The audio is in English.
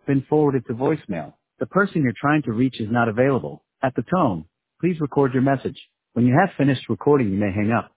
been forwarded to voicemail. The person you're trying to reach is not available. At the tone, please record your message. When you have finished recording, you may hang up.